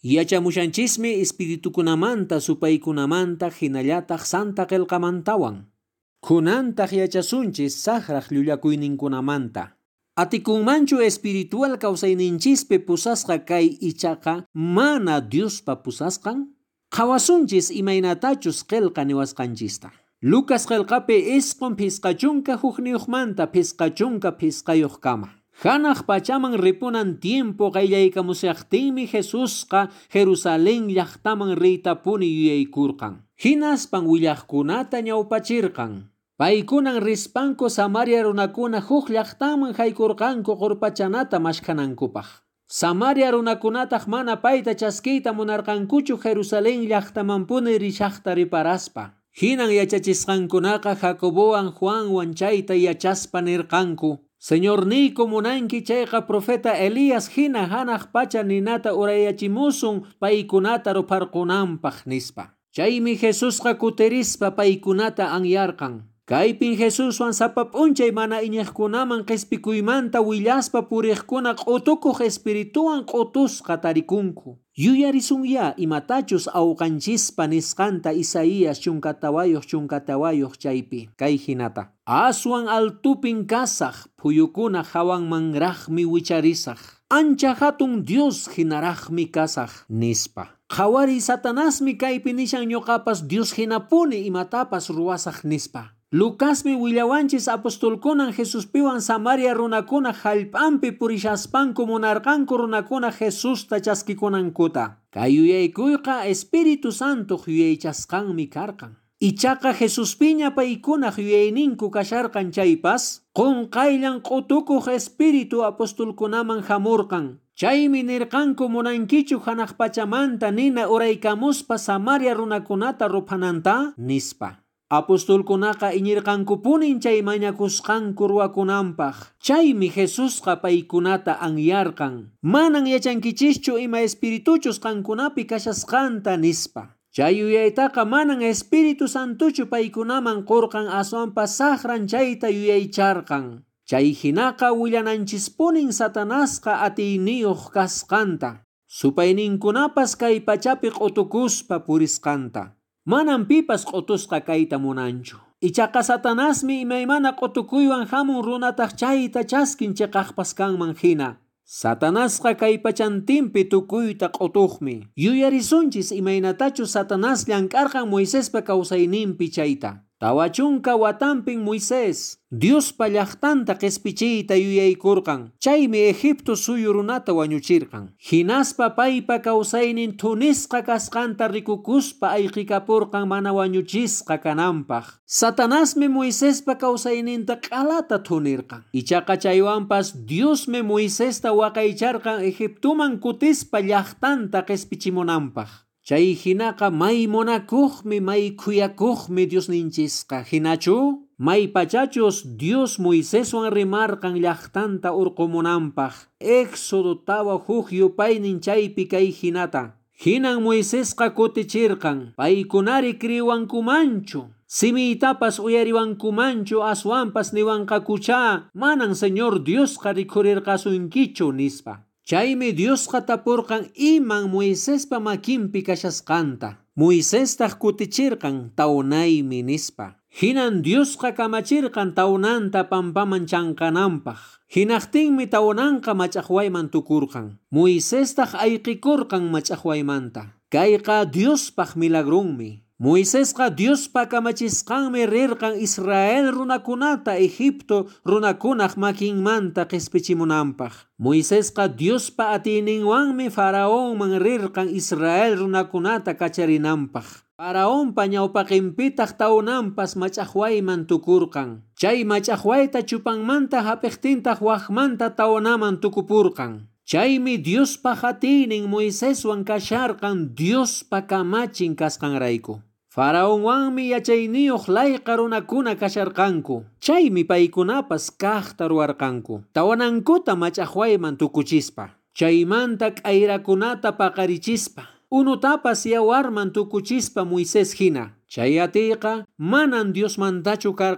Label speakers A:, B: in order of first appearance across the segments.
A: Yachamushanchismi espiritukunamanta supaykunamanta hinallataq santa qillqamantawan. Kunantaq yachasunchis saqraq llullakuyninkunamanta. Atikunmanchu espiritual kawsayninchispi pusasqa kay ichaqa mana Diospa pusasqan? Qawasunchis imaynatachus qillqa niwasqanchista. Lucas qillqapi isqun pisqachunka hukniyuqmanta pisqachunka pisqayuqkama. Hanaq pachaman ripunan tiempo qayllaykamusyaqtinmi Jesusqa Jerusalén llaqtaman riytapuni yuyaykurqan. Hinaspan willaqkunata ñawpachirqan. Paykunan rispanku Samaria runakuna huk llaqtaman haykurqanku qurpachanata mashkanankupaq. Samaria runakunataq mana payta chaskiyta munarqankuchu Jerusalén llaqtamanpuni rishaqta riparaspa. Hinan yachachisqankunaqa Jacobowan Juanwan chayta yachaspa nirqanku. Señor niyku munanki chayqa profeta Elías hina hanaq pacha ninata urayachimusun paykunata ruparqunanpaq nispa. Chaymi Jesusqa kutirispa paykunata anyarqan. Kaypin Jesuswan sapap'unchay mana iñiqkunaman q'ispikuymanta willaspa puriqkuna q'utukuq espirituwan q'utusqa tarikunku. Yuyarisunya imatachus awqanchispa nisqanta Isaías chunkatawayuq chaypi kay hinata. Aswan altupin kasaq phuyukuna hawanmanraqmi wicharisaq. Ancha hatun Dios hinaraqmi kasaq nispa. Qhawari Satanasmi kaypi nishan ñuqapas Dios hinapuni imatapas ruwasaq nispa. Lucasmi willawanchis apostolkunan Jesuspiwan Samaria runakuna hallp'anpi purishaspanku munarqanku runakuna Jesusta chaskikunankuta. Kay yuyaykuyqa Espíritu Santo yuyaychasqanmi karqan. Ichaqa Jesuspiña paykunaq yuyayninku kasharqan chaypas, qunqayllan q'utukuq Espíritu apostolkunaman hamurqan. Chaymi nirqanku munankichu hanaq pachamanta nina uraykamuspa Samaria runakunata ruphananta nispa. Apostolkunaqa iñirqankupunin chay mañakusqanku ruwakunanpaq. Chaymi Jesusqa paykunata anyarqan. Manan yachankichischu ima espirituchus qankunapi kashasqanta nispa. Chay yuyaytaqa manan Espíritu Santuchu paykunaman qurqan aswanpas saqran chayta yuyaycharqan. Chay hinaqa willananchispunin Satanasqa atiyniyuq kasqanta. Supayninkunapas kay pachapi q'utukuspa purisqanta. Manan pipas q'utusqa kayta munanchu. Ichaqa Satanasmi imaymana q'utukuywan hamun runataq chayta chaskin chiqaqpas kanman hina. Satanasqa kay pachantinpi tukuyta q'utuqmi. Yuyarisunchis imaynatachu Satanás llankarqan Moisespa kawsayninpi chayta. Tawachunka watanpin Moisés Diospa llaqtanta q'ispichiyta yuyaykurqan. Chaymi Egipto suyu runata wañuchirqan. Hinaspa paypa kawsaynin thunisqa kasqanta rikukuspa ayqikapurqan mana wañuchisqa kananpaq. Satanasmi Moisespa kawsayninta q'alata thunirqan. Ichaqa chaywanpas Diosmi Moisesta waqaycharqan Egiptoman kutispa llaqtanta q'ispichimunanpaq. Chay hinaqa may munakuqmi may kuyakuqmi Diosninchisqa hinachu may pachachus Dios Moiseswan rimarqan llaqtanta urqumunanpaq. Éxodo tawa huk yupaynin chaypi kay hinata. Hinan Moisesqa kutichirqan. Paykunari kriwankumanchu. Simiytapas uyariwankumanchu aswanpas niwanqakuchá manan Señor Diosqa rikhurirqasunkichu nispa. Chaymi Diosqa tapurqan iman Moisespa makinpi kashasqanta. Moisestaq kutichirqan tawnaymi nispa. Hinan Diosqa kamachirqan tawnanta pampaman chanqananpaq. Hinaqtinmi tawnanqa mach'aqwayman tukurqan. Moisestaq ayqikurqan mach'aqwaymanta. Kayqa Diospaq milagrunmi. Moisesqa Diospa kamachisqanmi rirqan Israel runakunata Egipto runakunaq makinmanta q'ispichimunanpaq. Moisesqa Diospa atiyninwanmi Faraonman rirqan Israel runakunata kacharinanpaq. Faraonpa ñawpaqinpitaq tawnanpas mach'aqwayman tukurqan. Chay mach'aqwayta chupanmanta hapiqtintaq waqmanta tawnaman tukupurqan. Chaymi Diospa hatiynin Moiseswan kasharqan Diospa kamachin kasqanrayku. Faraonwanmi yachayniyuq layqa runakuna kasharqanku. Chaymi paykunapas kaqta ruwarqanku. Tawanankuta mach'aqwayman tukuchispa. Chaymanta k'ayrakunata paqarichispa. Unutapas yawarman tukuchispa Moisés hina. Chay atiyqa manan Diosmantachu karqan.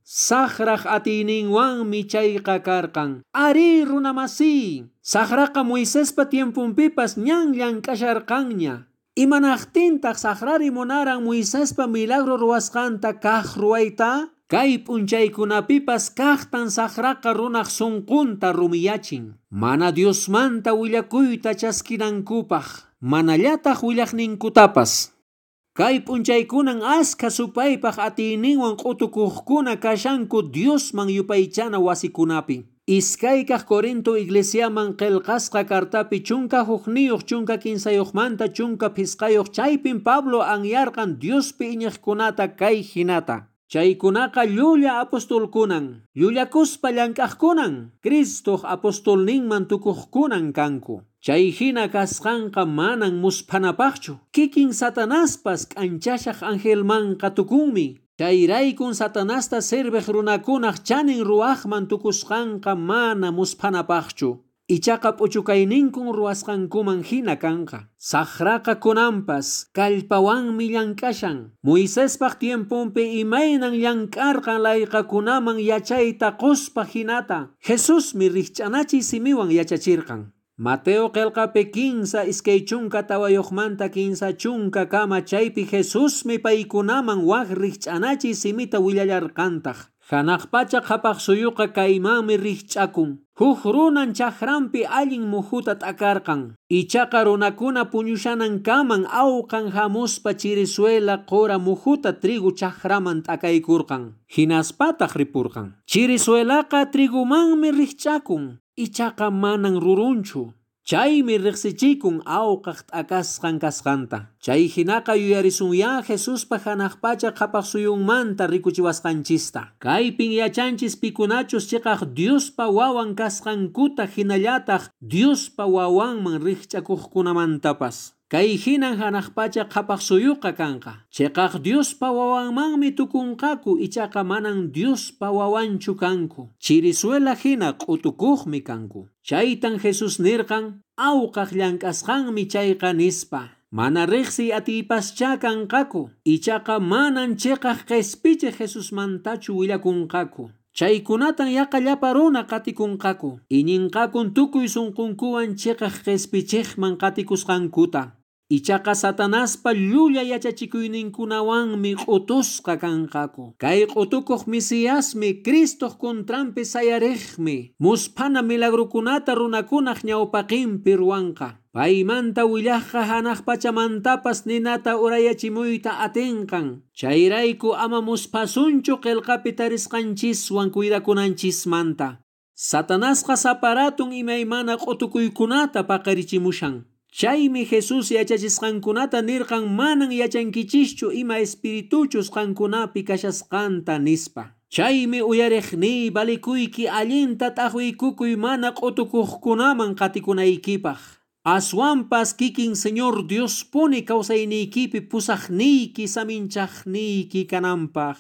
A: Sakraq atininwanmi chayqa karqan. Ari runamasi, sakraqa Moisespa tiempunpipas ñan llank'asharqanña. Imanaqtintaq sakrari munaran Moisespa milagro ruwasqanta kaq ruwayta? Kay p'unchaykunapipas kaqtan sakraqa runaq sunqunta rumiyachin. Mana Diosmanta willakuyta chaskinankupaq, manallataq willaqninkutapas. Kay p'unchaykunan aska supaypaq atiyninwan q'utukuqkuna kashanku Diosman yupaychana wasikunapi. Iskaykaq Corinto iglesiaman qillqasqa kartapi chunka hukniyuq chunka kinsayuqmanta chunka pisqayuq chaypin Pablo anyarqan Diospi iñiqkunata kay hinata. Chaykunaqa llulla apostolkunan, llullakuspa llank'aqkunan, Cristoq apostolninman tukuqkunan kanku. Chay hina kasqanqa manan muspanapaqchu. Kikin Satanaspas k'anchashaq angelmanqa tukunmi. Chayraykun Satanasta sirviq runakunaq chanin ruwaqman tukusqanqa mana muspanapaqchu. Ichaqa p'uchukayninkun ruwasqankuman hina kanqa. Sakraqa kunanpas kallpawanmi llank'ashan. Moisespaq tiempunpi imaynan llank'arqan layqakunaman yachayta quspa hinata. Jesusmi rikch'anachiy simiwan yachachirqan. Mateo qillqapi 15 iskay chunka tawayuqmanta 15 chunka kama chaypi Jesusmi paykunaman waq rikch'anachiy simita willallarqantaq. Hanaq pacha qhapaq suyuqa kaymanmi rikch'akun. Huk runan chakranpi allin muhuta t'akarqan. Ichaqa runakuna puñushanankaman awqan hamuspa chirisuela qora muhuta trigu chakraman t'akaykurqan. Hinaspataq ripurqan. Chirisuelaqa trigumanmi rikch'akun. Ichaqa manan rurunchu. Chaymi riqsichikun awqaq t'akasqan kasqanta. Chay hinaqa yuyarisunya Jesuspa hanaqpacha qhapaq suyunmanta rikuchiwasqanchista. Kaypin yachanchis pikunachus chiqaq Diospa wawan kasqankuta hinallataq Diospa wawanman rikch'akuqkunamantapas. Kay hinan hanaqpacha qhapaq suyuqa kanqa. Chiqaq Diospa wawanmanmi tukunqaku ichaqa manan Diospa wawanchu kanku. Chirisuela hina q'utukuqmi kanku. Chaytan Jesus nirqan, awqaq llank'asqanmi chayqa nispa. Mana riqsi atiypascha kanqaku. Ichaqa manan chiqaq qespichi Jesusmantachu willakunqaku. Chaykunatan yaqa llapa runa qatikunqaku. Iñinqakun tukuy sunqunkuwan chiqaq qespichiqman qatikusqankuta. Ichaqa Satanaspa llulla yachachikuyninkunawanmi q'utusqa kanqaku. Kay q'utukuq Mesiasmi Cristoq contrampi sayariqmi. Muspana milagrukunata runakunaq ñawpaqinpi ruwanqa. Paymanta willaqqa hanaq pachamantapas ninata urayachimuyta atinqan. Chayrayku ama muspasunchu qillqapi tarisqanchiswan cuidakunanchismanta. Satanasqa saparatun imaymana q'utukuykunata paqarichimushan. Chaymi Jesus yachachisqankunata nirqan manan yachankichischu ima espirituchus qankunapi kashasqanta nispa. Chaymi uyariqni balikuyki allinta t'aqwiykukuy mana q'utukuqkunaman qatikunaykipaq. Aswanpas kikin Señor Dios puni kawsayniykipi pusaqniyki saminchaqniyki kananpaq.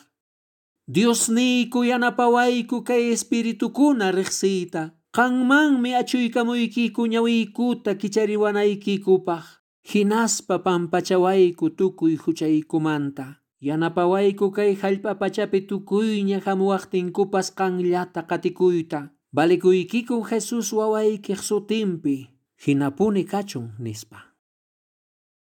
A: Diosniyku yanapawayku kay espiritukuna riqsiyta. Qanmanmi achuykamuykiku ñawiykuta kichariwanaykikupaq. Hinaspa pampachawayku tukuy huchaykumanta. Yanapawayku kay hallp'apachapi tukuyña hamuwaqtinkupas qanllata qatikuyta. Balikuykiku Jesus wawaykiq sutinpi. Hinapuni kachun nispa.